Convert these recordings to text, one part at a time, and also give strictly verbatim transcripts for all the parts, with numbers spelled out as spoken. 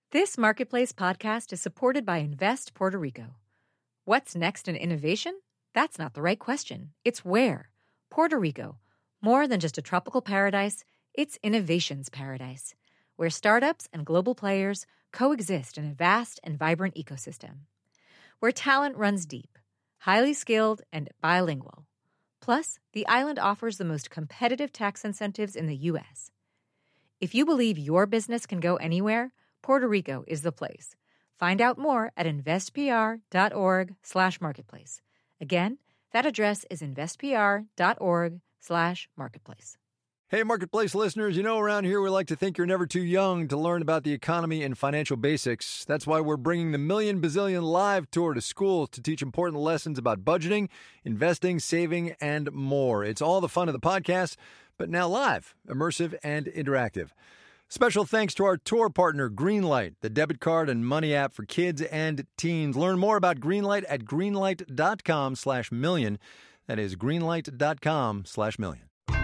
This Marketplace podcast is supported by Invest Puerto Rico. What's next in innovation? That's not the right question. It's where. Puerto Rico. More than just a tropical paradise, it's innovation's paradise, where startups and global players coexist in a vast and vibrant ecosystem. Where talent runs deep, highly skilled, and bilingual. Plus, the island offers the most competitive tax incentives in the U S. If you believe your business can go anywhere, Puerto Rico is the place. Find out more at investpr.org slash marketplace. Again, that address is investpr.org slash marketplace. Hey, Marketplace listeners, you know around here we like to think you're never too young to learn about the economy and financial basics. That's why we're bringing the Million Bazillion Live Tour to schools to teach important lessons about budgeting, investing, saving, and more. It's all the fun of the podcast, but now live, immersive, and interactive. Special thanks to our tour partner, Greenlight, the debit card and money app for kids and teens. Learn more about Greenlight at greenlight.com slash million. That is greenlight.com slash million.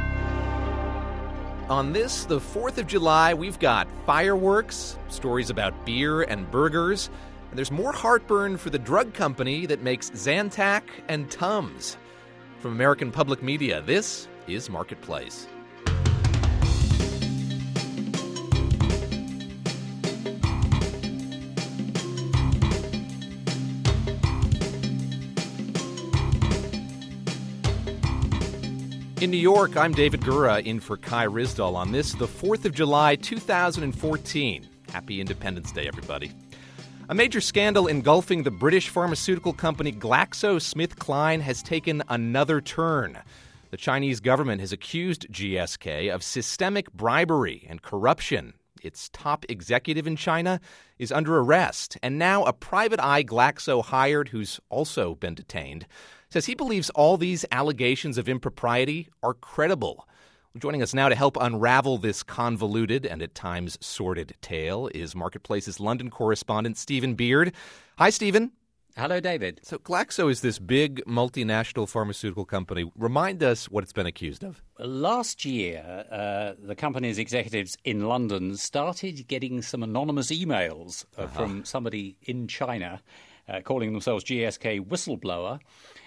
On this, the fourth of July, we've got fireworks, stories about beer and burgers, and there's more heartburn for the drug company that makes Zantac and Tums. From American Public Media, this is Marketplace. In New York, I'm David Gura in for Kai Ryssdal on this, the fourth of July, two thousand fourteen. Happy Independence Day, everybody. A major scandal engulfing the British pharmaceutical company GlaxoSmithKline has taken another turn. The Chinese government has accused G S K of systemic bribery and corruption. Its top executive in China is under arrest, and now a private eye Glaxo hired, who's also been detained, says he believes all these allegations of impropriety are credible. Joining us now to help unravel this convoluted and at times sordid tale is Marketplace's London correspondent Stephen Beard. Hi, Stephen. Hello, David. So Glaxo is this big multinational pharmaceutical company. Remind us what it's been accused of. Last year, uh, the company's executives in London started getting some anonymous emails uh, uh-huh. from somebody in China uh, calling themselves G S K whistleblower.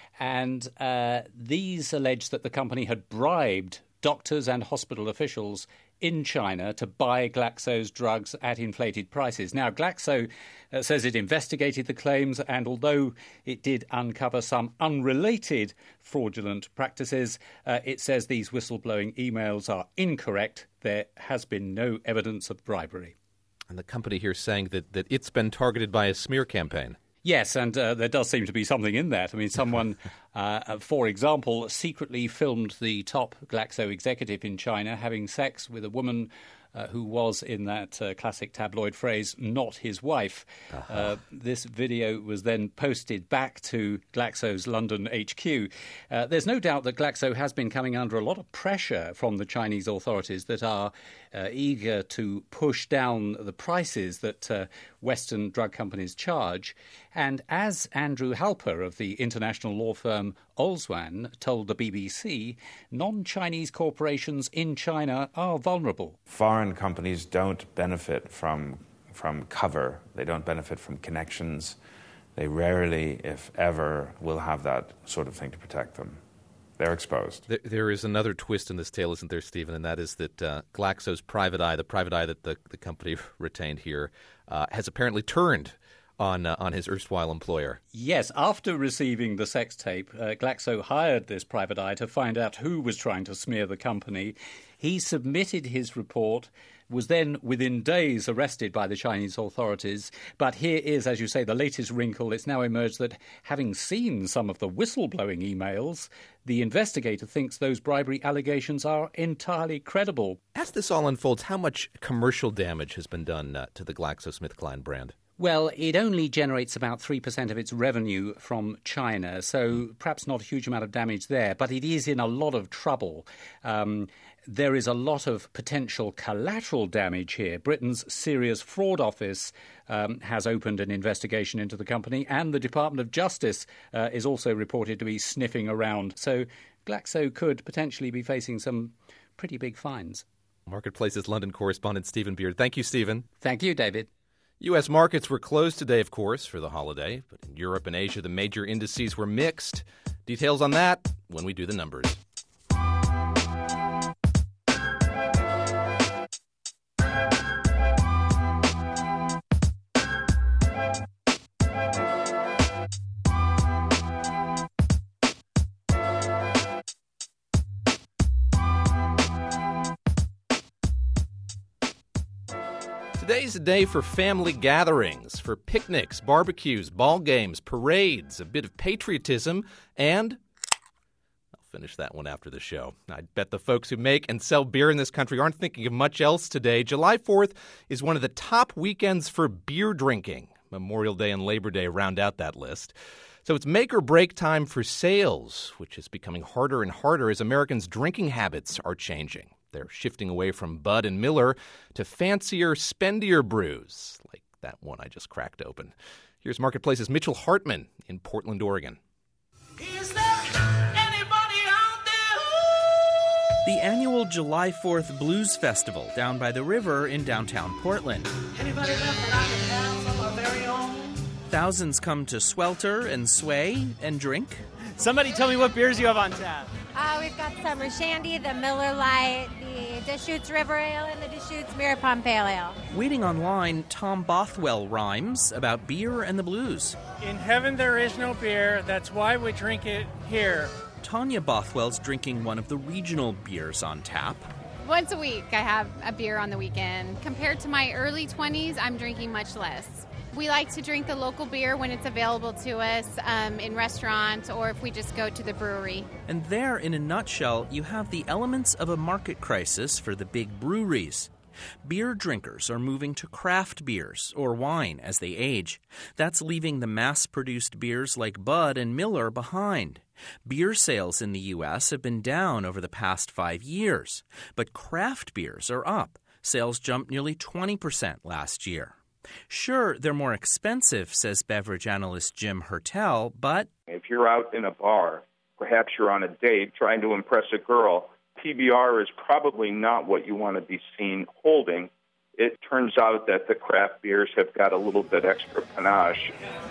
And uh, these allege that the company had bribed doctors and hospital officials in China to buy Glaxo's drugs at inflated prices. Now, Glaxo uh, says it investigated the claims, and although it did uncover some unrelated fraudulent practices, uh, it says these whistleblowing emails are incorrect. There has been no evidence of bribery. And the company here is saying that, that it's been targeted by a smear campaign. Yes, and uh, there does seem to be something in that. I mean, someone, uh, for example, secretly filmed the top Glaxo executive in China having sex with a woman uh, who was, in that uh, classic tabloid phrase, not his wife. Uh-huh. Uh, this video was then posted back to Glaxo's London H Q. Uh, there's no doubt that Glaxo has been coming under a lot of pressure from the Chinese authorities that are uh, eager to push down the prices that uh, Western drug companies charge. And as Andrew Halper of the international law firm Olswan told the B B C, non-Chinese corporations in China are vulnerable. Foreign companies don't benefit from from cover. They don't benefit from connections. They rarely, if ever, will have that sort of thing to protect them. They're exposed. There, there is another twist in this tale, isn't there, Stephen? And that is that uh, Glaxo's private eye, the private eye that the, the company retained here, uh, has apparently turned on uh, on his erstwhile employer. Yes, after receiving the sex tape, uh, Glaxo hired this private eye to find out who was trying to smear the company. He submitted his report, was then within days arrested by the Chinese authorities. But here is, as you say, the latest wrinkle. It's now emerged that having seen some of the whistleblowing emails, the investigator thinks those bribery allegations are entirely credible. As this all unfolds, how much commercial damage has been done uh, to the GlaxoSmithKline brand? Well, it only generates about three percent of its revenue from China, so perhaps not a huge amount of damage there, but it is in a lot of trouble. Um, there is a lot of potential collateral damage here. Britain's Serious Fraud Office um, has opened an investigation into the company, and the Department of Justice uh, is also reported to be sniffing around. So Glaxo could potentially be facing some pretty big fines. Marketplace's London correspondent Stephen Beard. Thank you, Stephen. Thank you, David. U S markets were closed today, of course, for the holiday, but in Europe and Asia, the major indices were mixed. Details on that when we do the numbers. Today's a day for family gatherings, for picnics, barbecues, ball games, parades, a bit of patriotism, and I'll finish that one after the show. I bet the folks who make and sell beer in this country aren't thinking of much else today. July fourth is one of the top weekends for beer drinking. Memorial Day and Labor Day round out that list. So it's make or break time for sales, which is becoming harder and harder as Americans' drinking habits are changing. They're shifting away from Bud and Miller to fancier, spendier brews, like that one I just cracked open. Here's Marketplace's Mitchell Hartman in Portland, Oregon. Is there anybody out there? The annual July fourth Blues Festival down by the river in downtown Portland. Anybody left around the house on our very own? Thousands come to swelter and sway and drink. Somebody tell me what beers you have on tap. Uh, we've got Summer Shandy, the Miller Lite, the Deschutes River Ale, and the Deschutes Mirror Pump Pale Ale. Waiting online, Tom Bothwell rhymes about beer and the blues. In heaven there is no beer, that's why we drink it here. Tanya Bothwell's drinking one of the regional beers on tap. Once a week I have a beer on the weekend. Compared to my early twenties, I'm drinking much less. We like to drink the local beer when it's available to us um, in restaurants or if we just go to the brewery. And there, in a nutshell, you have the elements of a market crisis for the big breweries. Beer drinkers are moving to craft beers or wine as they age. That's leaving the mass-produced beers like Bud and Miller behind. Beer sales in the U S have been down over the past five years, but craft beers are up. Sales jumped nearly twenty percent last year. Sure, they're more expensive, says beverage analyst Jim Hertel, but if you're out in a bar, perhaps you're on a date trying to impress a girl, P B R is probably not what you want to be seen holding. It turns out that the craft beers have got a little bit extra panache.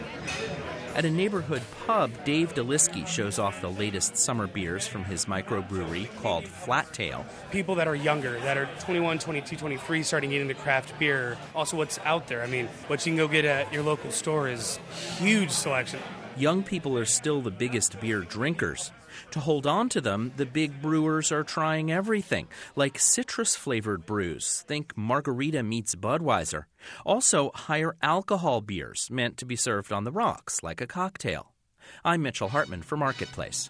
At a neighborhood pub, Dave Deliski shows off the latest summer beers from his microbrewery called Flat Tail. People that are younger, that are twenty-one, twenty-two, twenty-three, starting getting into craft beer. Also what's out there. I mean, what you can go get at your local store is huge selection. Young people are still the biggest beer drinkers. To hold on to them, the big brewers are trying everything, like citrus-flavored brews. Think margarita meets Budweiser. Also, higher alcohol beers meant to be served on the rocks, like a cocktail. I'm Mitchell Hartman for Marketplace.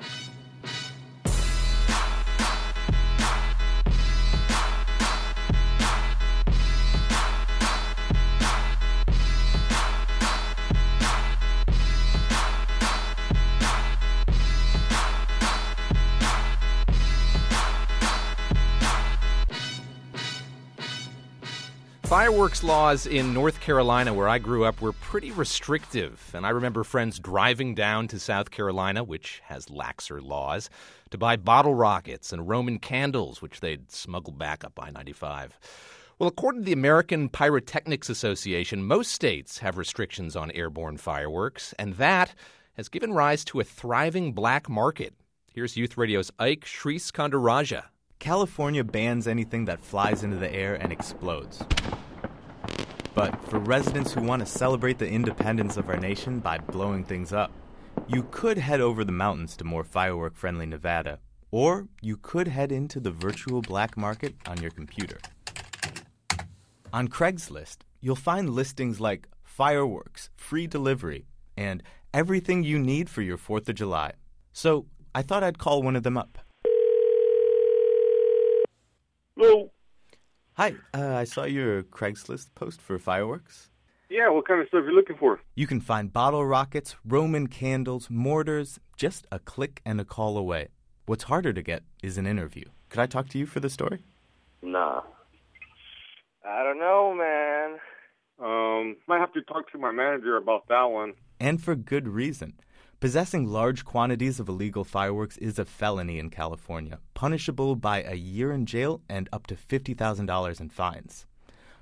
Fireworks laws in North Carolina, where I grew up, were pretty restrictive. And I remember friends driving down to South Carolina, which has laxer laws, to buy bottle rockets and Roman candles, which they'd smuggle back up I ninety-five. Well, according to the American Pyrotechnics Association, most states have restrictions on airborne fireworks, and that has given rise to a thriving black market. Here's Youth Radio's Ike Sriskandarajah. California bans anything that flies into the air and explodes. But for residents who want to celebrate the independence of our nation by blowing things up, you could head over the mountains to more firework-friendly Nevada, or you could head into the virtual black market on your computer. On Craigslist, you'll find listings like fireworks, free delivery, and everything you need for your fourth of July. So I thought I'd call one of them up. Hello. Hi, uh, I saw your Craigslist post for fireworks. Yeah, what kind of stuff are you looking for? You can find bottle rockets, Roman candles, mortars, just a click and a call away. What's harder to get is an interview. Could I talk to you for the story? Nah. I don't know, man. Um, might have to talk to my manager about that one. And for good reason. Possessing large quantities of illegal fireworks is a felony in California, punishable by a year in jail and up to fifty thousand dollars in fines.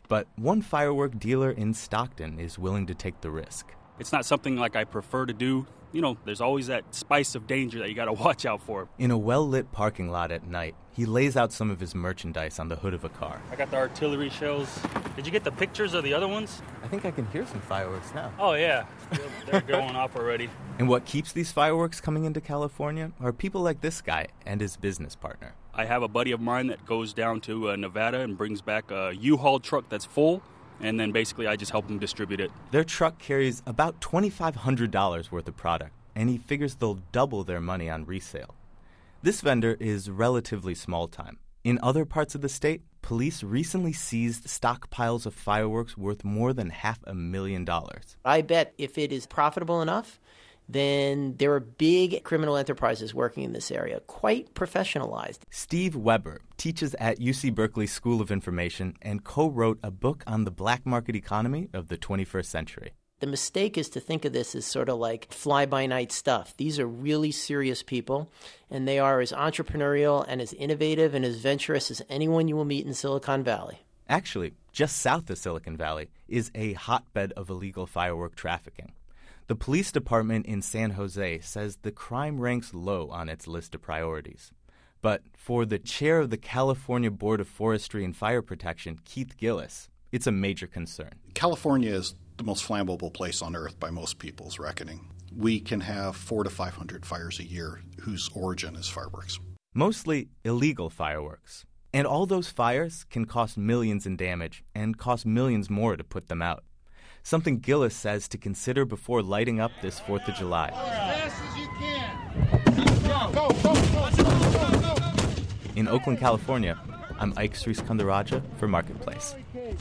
But one firework dealer in Stockton is willing to take the risk. It's not something like I prefer to do. You know, there's always that spice of danger that you got to watch out for. In a well-lit parking lot at night, he lays out some of his merchandise on the hood of a car. I got the artillery shells. Did you get the pictures of the other ones? I think I can hear some fireworks now. Oh, yeah. They're going off already. And what keeps these fireworks coming into California are people like this guy and his business partner. I have a buddy of mine that goes down to uh, Nevada and brings back a U-Haul truck that's full, and then basically I just help him distribute it. Their truck carries about twenty-five hundred dollars worth of product, and he figures they'll double their money on resale. This vendor is relatively small time. In other parts of the state, police recently seized stockpiles of fireworks worth more than half a million dollars. I bet if it is profitable enough, then there are big criminal enterprises working in this area, quite professionalized. Steve Weber teaches at U C Berkeley School of Information and co-wrote a book on the black market economy of the twenty-first century. The mistake is to think of this as sort of like fly-by-night stuff. These are really serious people, and they are as entrepreneurial and as innovative and as venturous as anyone you will meet in Silicon Valley. Actually, just south of Silicon Valley is a hotbed of illegal firework trafficking. The police department in San Jose says the crime ranks low on its list of priorities. But for the chair of the California Board of Forestry and Fire Protection, Keith Gillis, it's a major concern. California is the most flammable place on Earth by most people's reckoning. We can have four to five hundred fires a year whose origin is fireworks. Mostly illegal fireworks. And all those fires can cost millions in damage and cost millions more to put them out. Something Gillis says to consider before lighting up this fourth of July. As fast as you can. Go, go, go, go, go, go. In Oakland, California, I'm Ike Sriskandarajah for Marketplace.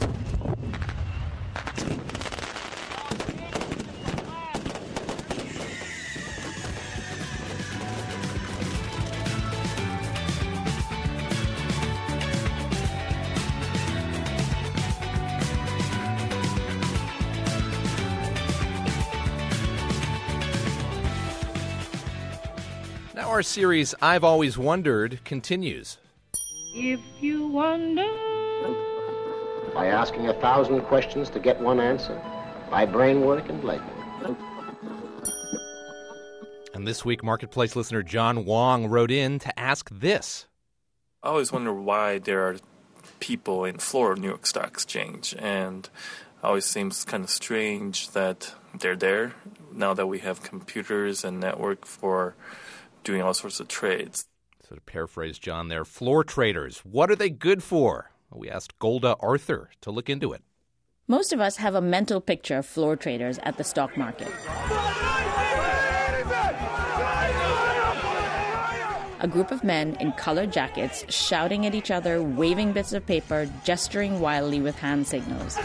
Now our series, I've Always Wondered, continues. If you wonder... By asking a thousand questions to get one answer. By brain work and legwork. And this week, Marketplace listener John Wong wrote in to ask this. I always wonder why there are people in the floor of New York Stock Exchange, and it always seems kind of strange that they're there now that we have computers and network for doing all sorts of trades. So to paraphrase John there, floor traders, what are they good for? We asked Golda Arthur to look into it. Most of us have a mental picture of floor traders at the stock market. A group of men in colored jackets shouting at each other, waving bits of paper, gesturing wildly with hand signals.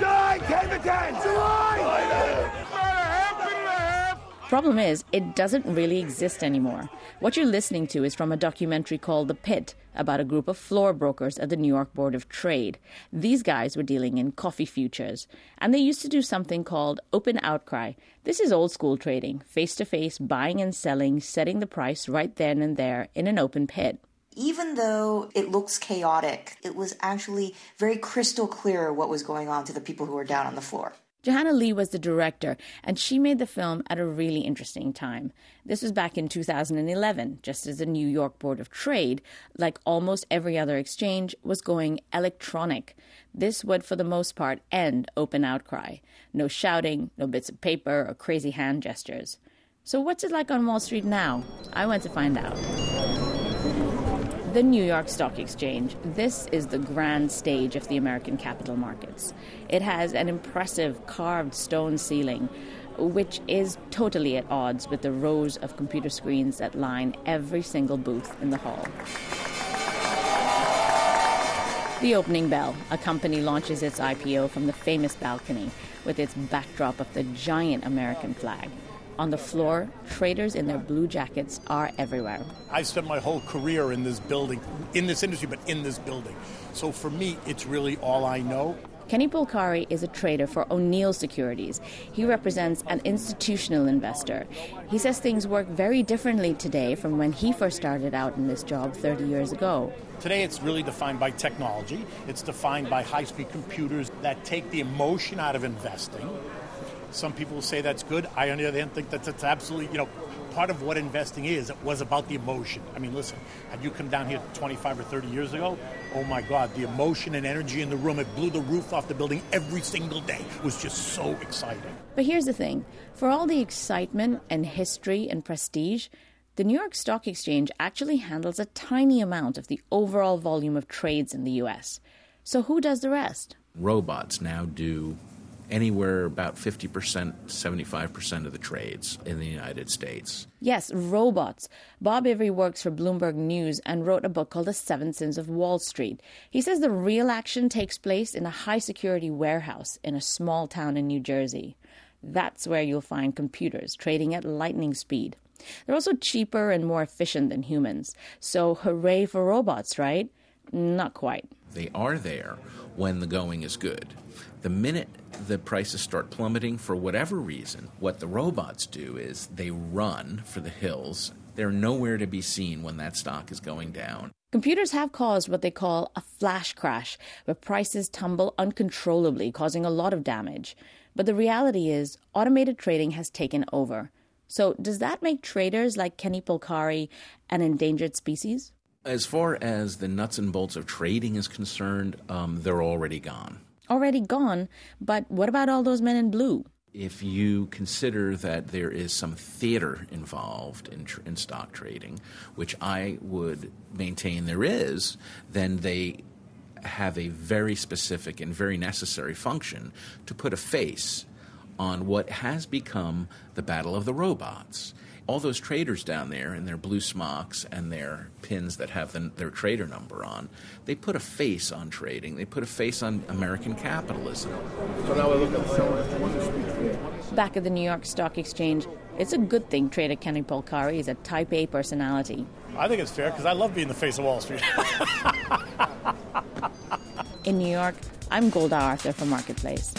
Problem is, it doesn't really exist anymore. What you're listening to is from a documentary called The Pit, about a group of floor brokers at the New York Board of Trade. These guys were dealing in coffee futures, and they used to do something called open outcry. This is old school trading, face-to-face, buying and selling, setting the price right then and there in an open pit. Even though it looks chaotic, it was actually very crystal clear what was going on to the people who were down on the floor. Johanna Lee was the director, and she made the film at a really interesting time. This was back in two thousand eleven, just as the New York Board of Trade, like almost every other exchange, was going electronic. This would, for the most part, end open outcry. No shouting, no bits of paper or crazy hand gestures. So what's it like on Wall Street now? I went to find out. The New York Stock Exchange. This is the grand stage of the American capital markets. It has an impressive carved stone ceiling, which is totally at odds with the rows of computer screens that line every single booth in the hall. The opening bell. A company launches its I P O from the famous balcony with its backdrop of the giant American flag. On the floor, traders in their blue jackets are everywhere. I've spent my whole career in this building, in this industry, but in this building. So for me, it's really all I know. Kenny Polcari is a trader for O'Neill Securities. He represents an institutional investor. He says things work very differently today from when he first started out in this job thirty years ago. Today it's really defined by technology. It's defined by high-speed computers that take the emotion out of investing. Some people say that's good. I, on the other hand, think that that's absolutely, you know, part of what investing is. It was about the emotion. I mean, listen, had you come down here twenty-five or thirty years ago, oh my God, the emotion and energy in the room, it blew the roof off the building every single day. It was just so exciting. But here's the thing. For all the excitement and history and prestige, the New York Stock Exchange actually handles a tiny amount of the overall volume of trades in the U S. So who does the rest? Robots now do anywhere about fifty percent, seventy-five percent of the trades in the United States. Yes, robots. Bob Ivry works for Bloomberg News and wrote a book called The Seven Sins of Wall Street. He says the real action takes place in a high-security warehouse in a small town in New Jersey. That's where you'll find computers trading at lightning speed. They're also cheaper and more efficient than humans. So hooray for robots, right? Not quite. They are there when the going is good. The minute the prices start plummeting for whatever reason, what the robots do is they run for the hills. They're nowhere to be seen when that stock is going down. Computers have caused what they call a flash crash, where prices tumble uncontrollably, causing a lot of damage. But the reality is, automated trading has taken over. So does that make traders like Kenny Polcari an endangered species? As far as the nuts and bolts of trading is concerned, um, they're already gone. Already gone, but what about all those men in blue? If you consider that there is some theater involved in, tr- in stock trading, which I would maintain there is, then they have a very specific and very necessary function to put a face on what has become the battle of the robots. All those traders down there in their blue smocks and their pins that have the, their trader number on, they put a face on trading. They put a face on American capitalism. So now we look at the Back at the New York Stock Exchange, it's a good thing trader Kenny Polcari is a type A personality. I think it's fair because I love being the face of Wall Street. In New York, I'm Golda Arthur for Marketplace.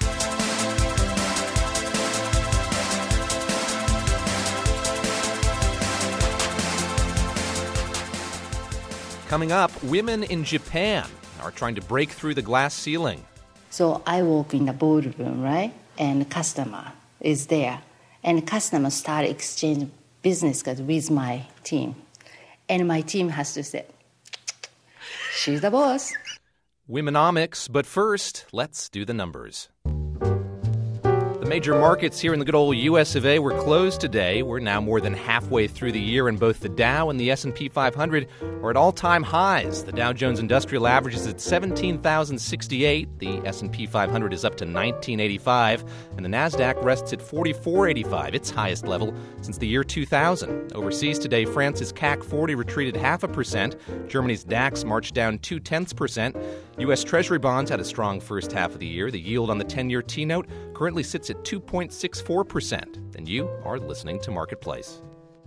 Coming up, women in Japan are trying to break through the glass ceiling. So I walk in the boardroom, right? And the customer is there. And the customer start exchange business cards with my team. And my team has to say, she's the boss. Womenomics, but first, let's do the numbers. The major markets here in the good old U S of A were closed today. We're now more than halfway through the year, and both the Dow and the S and P five hundred are at all-time highs. The Dow Jones Industrial Average is at seventeen thousand sixty-eight. The S and P five hundred is up to nineteen eighty-five, and the Nasdaq rests at forty-four eighty-five, its highest level since the year two thousand. Overseas today, France's C A C forty retreated half a percent. Germany's DAX marched down two-tenths percent. U S. Treasury bonds had a strong first half of the year. The yield on the ten-year T-note currently sits at two point six four percent. And you are listening to Marketplace.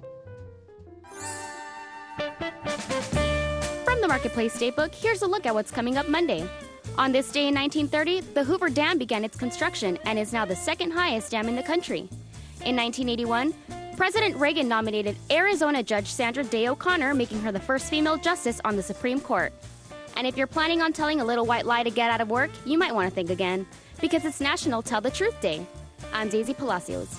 From the Marketplace Datebook, here's a look at what's coming up Monday. On this day in nineteen thirty, the Hoover Dam began its construction and is now the second highest dam in the country. In nineteen eighty-one, President Reagan nominated Arizona Judge Sandra Day O'Connor, making her the first female justice on the Supreme Court. And if you're planning on telling a little white lie to get out of work, you might want to think again, because it's National Tell the Truth Day. I'm Daisy Palacios.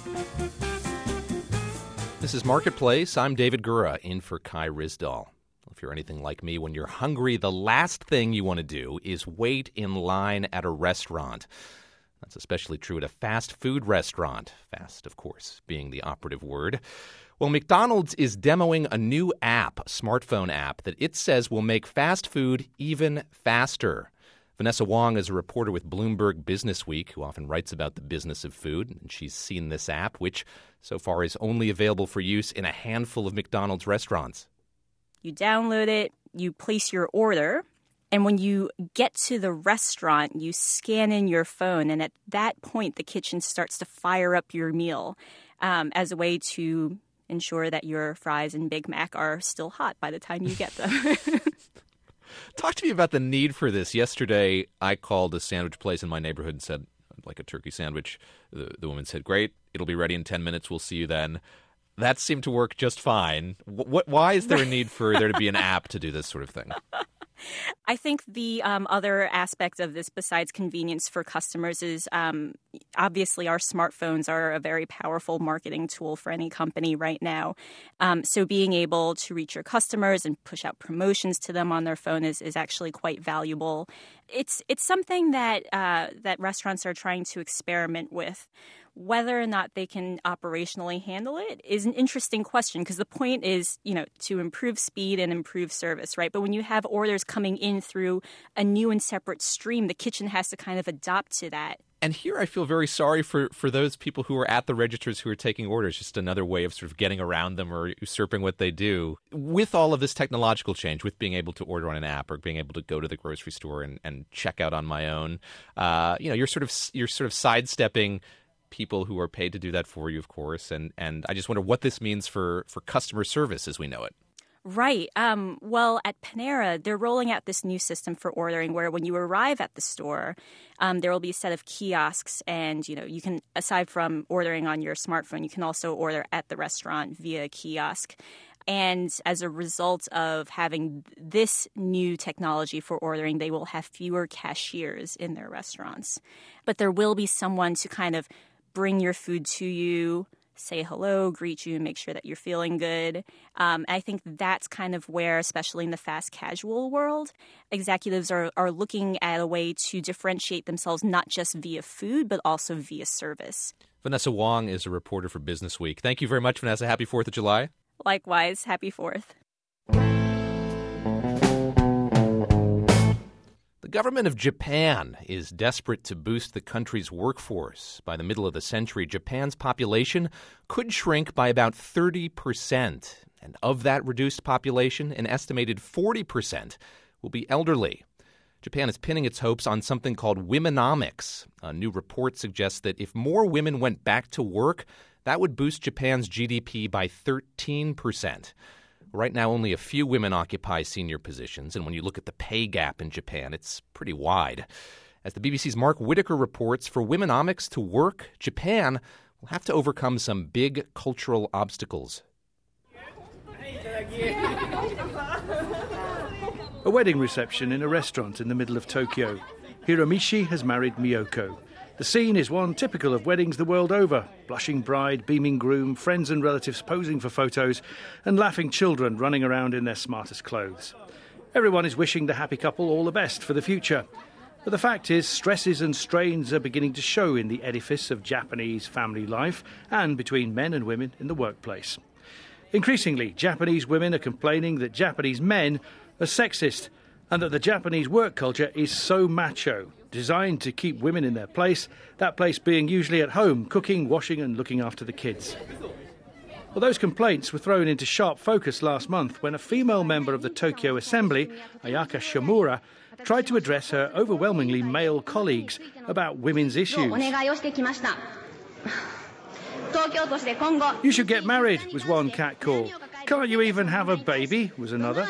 This is Marketplace. I'm David Gura, in for Kai Ryssdal. If you're anything like me, when you're hungry, the last thing you want to do is wait in line at a restaurant. That's especially true at a fast food restaurant. Fast, of course, being the operative word. Well, McDonald's is demoing a new app, a smartphone app, that it says will make fast food even faster. Vanessa Wong is a reporter with Bloomberg Businessweek who often writes about the business of food, and she's seen this app, which so far is only available for use in a handful of McDonald's restaurants. You download it, you place your order, and when you get to the restaurant, you scan in your phone, and at that point, the kitchen starts to fire up your meal um, as a way to ensure that your fries and Big Mac are still hot by the time you get them. Talk to me about the need for this. Yesterday, I called a sandwich place in my neighborhood and said, I'd like a turkey sandwich. The, the woman said, great, it'll be ready in ten minutes. We'll see you then. That seemed to work just fine. What, why is there a need for there to be an app to do this sort of thing? I think the um, other aspect of this, besides convenience for customers, is um, obviously our smartphones are a very powerful marketing tool for any company right now. Um, so being able to reach your customers and push out promotions to them on their phone is, is actually quite valuable. It's it's something that uh, that restaurants are trying to experiment with. Whether or not they can operationally handle it is an interesting question, because the point is, you know, to improve speed and improve service, right? But when you have orders coming in through a new and separate stream, the kitchen has to kind of adopt to that. And here I feel very sorry for, for those people who are at the registers who are taking orders, just another way of sort of getting around them or usurping what they do. With all of this technological change, with being able to order on an app or being able to go to the grocery store and, and check out on my own, uh, you know, you're sort of you're sort of sidestepping people who are paid to do that for you, of course. And, and I just wonder what this means for, for customer service as we know it. Right. Um, well, at Panera, they're rolling out this new system for ordering where when you arrive at the store, um, there will be a set of kiosks. And, you know, you can, aside from ordering on your smartphone, you can also order at the restaurant via a kiosk. And as a result of having this new technology for ordering, they will have fewer cashiers in their restaurants. But there will be someone to kind of bring your food to you, say hello, greet you, make sure that you're feeling good. Um, I think that's kind of where, especially in the fast casual world, executives are, are looking at a way to differentiate themselves not just via food, but also via service. Vanessa Wong is a reporter for Business Week. Thank you very much, Vanessa. Happy fourth of July. Likewise. Happy fourth. The government of Japan is desperate to boost the country's workforce. By the middle of the century, Japan's population could shrink by about thirty percent. And of that reduced population, an estimated forty percent will be elderly. Japan is pinning its hopes on something called womenomics. A new report suggests that if more women went back to work, that would boost Japan's G D P by thirteen percent. Right now, only a few women occupy senior positions, and when you look at the pay gap in Japan, it's pretty wide. As the B B C's Mark Whitaker reports, for womenomics to work, Japan will have to overcome some big cultural obstacles. A wedding reception in a restaurant in the middle of Tokyo. Hiromishi has married Miyoko. The scene is one typical of weddings the world over. Blushing bride, beaming groom, friends and relatives posing for photos, and laughing children running around in their smartest clothes. Everyone is wishing the happy couple all the best for the future. But the fact is, stresses and strains are beginning to show in the edifice of Japanese family life and between men and women in the workplace. Increasingly, Japanese women are complaining that Japanese men are sexist and that the Japanese work culture is so macho, designed to keep women in their place, that place being usually at home, cooking, washing and looking after the kids. Well, those complaints were thrown into sharp focus last month when a female member of the Tokyo Assembly, Ayaka Shimura, tried to address her overwhelmingly male colleagues about women's issues. You should get married, was one catcall. Can't you even have a baby, was another.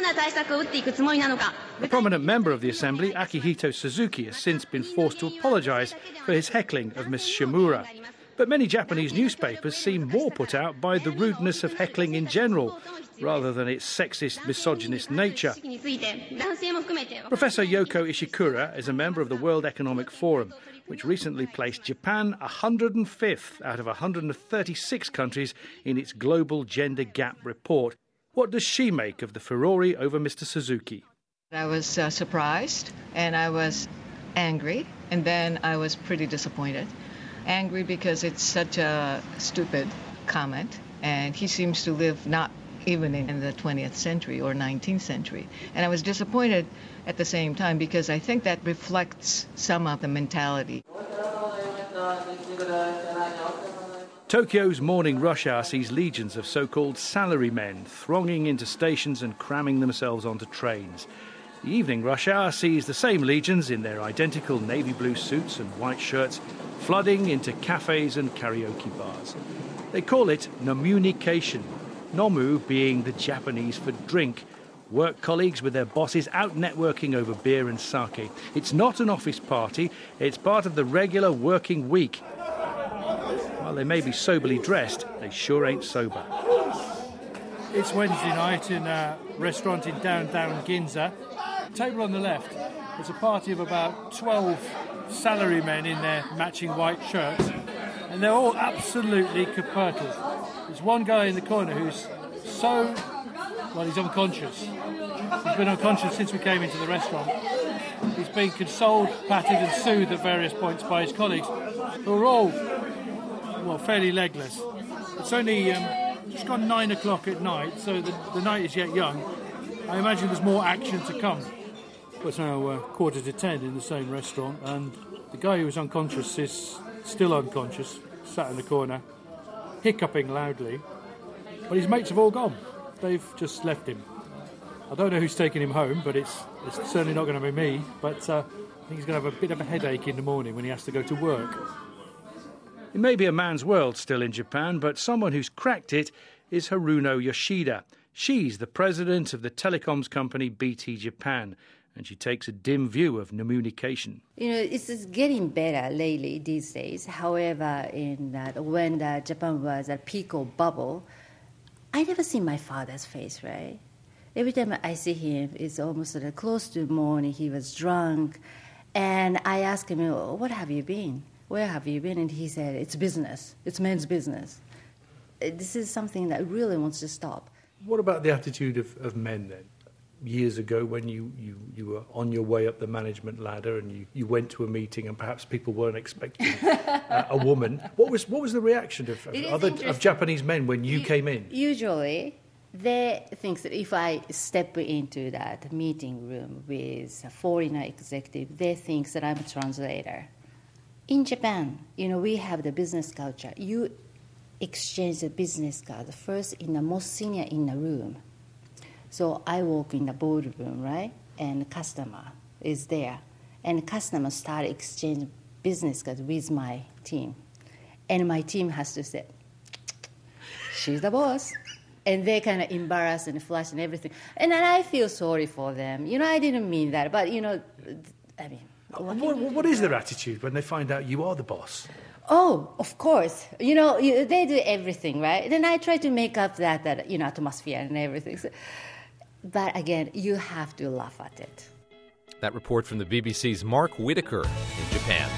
A prominent member of the Assembly, Akihito Suzuki, has since been forced to apologise for his heckling of Miss Shimura. But many Japanese newspapers seem more put out by the rudeness of heckling in general, rather than its sexist, misogynist nature. Professor Yoko Ishikura is a member of the World Economic Forum, which recently placed Japan one hundred fifth out of one hundred thirty-six countries in its Global Gender Gap report. What does she make of the furore over Mister Suzuki? I was uh, surprised, and I was angry, and then I was pretty disappointed. Angry because it's such a stupid comment, and he seems to live not even in the twentieth century or nineteenth century. And I was disappointed at the same time because I think that reflects some of the mentality. Tokyo's morning rush hour sees legions of so-called salarymen thronging into stations and cramming themselves onto trains. The evening rush hour sees the same legions in their identical navy blue suits and white shirts flooding into cafes and karaoke bars. They call it nomunication, nomu being the Japanese for drink, Work colleagues with their bosses out networking over beer and sake. It's not an office party, it's part of the regular working week. While they may be soberly dressed, they sure ain't sober. It's Wednesday night in a restaurant in downtown Ginza. Table on the left, there's a party of about twelve salarymen in their matching white shirts, and they're all absolutely kapurtled. There's one guy in the corner who's so, well, he's unconscious. He's been unconscious since we came into the restaurant. He's been consoled, patted and soothed at various points by his colleagues, who are all, well, fairly legless. It's only um, just gone nine o'clock at night, so the, the night is yet young. I imagine there's more action to come. Well, it's now uh, quarter to ten in the same restaurant, and the guy who was unconscious is still unconscious, sat in the corner, hiccuping loudly. But his mates have all gone. They've just left him. I don't know who's taking him home, but it's, it's certainly not going to be me. But uh, I think he's going to have a bit of a headache in the morning when he has to go to work. It may be a man's world still in Japan, but someone who's cracked it is Haruno Yoshida. She's the president of the telecoms company B T Japan, and she takes a dim view of communication. You know, it's just getting better lately these days. However, in that when the Japan was at peak of bubble, I never see my father's face, right? Every time I see him, it's almost uh, close to morning. He was drunk, and I asked him, "What have you been? Where have you been?" And he said, "It's business. It's men's business." This is something that really wants to stop. What about the attitude of, of men then? Years ago, when you, you, you were on your way up the management ladder and you, you went to a meeting and perhaps people weren't expecting uh, a woman, what was what was the reaction of, of other of Japanese men when you, you came in? Usually, they think that if I step into that meeting room with a foreigner executive, they think that I'm a translator. In Japan, you know, we have the business culture. You exchange the business card first in the most senior in the room. So I walk in the boardroom, right? And the customer is there. And the customer start exchanging business cards with my team. And my team has to say, she's the boss. And they kind of embarrass and flush and everything. And then I feel sorry for them. You know, I didn't mean that. But, you know, I mean. What, what, what is their attitude when they find out you are the boss? Oh, of course. You know, you, they do everything, right? Then I try to make up that, that you know, atmosphere and everything. So, but again, you have to laugh at it. That report from the B B C's Mark Whitaker in Japan.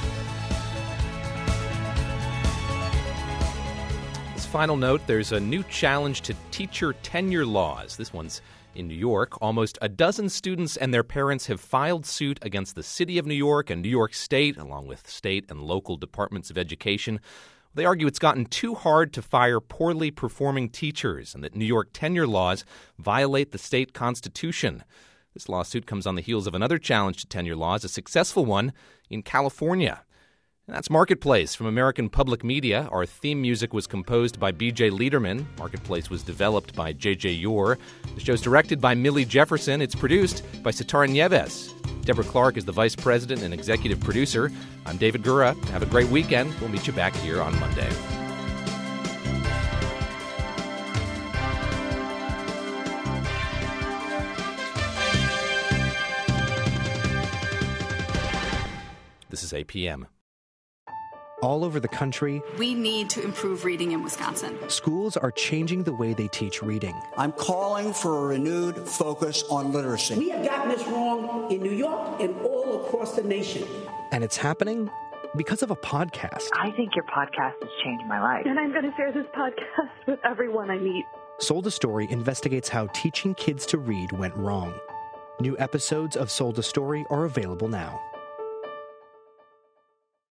This final note, there's a new challenge to teacher tenure laws. This one's in New York. Almost a dozen students and their parents have filed suit against the City of New York and New York State, along with state and local departments of education. They argue it's gotten too hard to fire poorly performing teachers and that New York tenure laws violate the state constitution. This lawsuit comes on the heels of another challenge to tenure laws, a successful one in California. And that's Marketplace from American Public Media. Our theme music was composed by B J Liederman. Marketplace was developed by J J Yor. The show's directed by Millie Jefferson. It's produced by Sitara Nieves. Deborah Clark is the vice president and executive producer. I'm David Gura. Have a great weekend. We'll meet you back here on Monday. This is A P M. All over the country, we need to improve reading in Wisconsin. Schools are changing the way they teach reading. I'm calling for a renewed focus on literacy. We have gotten this wrong in New York and all across the nation. And it's happening because of a podcast. I think your podcast has changed my life. And I'm going to share this podcast with everyone I meet. Sold a Story investigates how teaching kids to read went wrong. New episodes of Sold a Story are available now.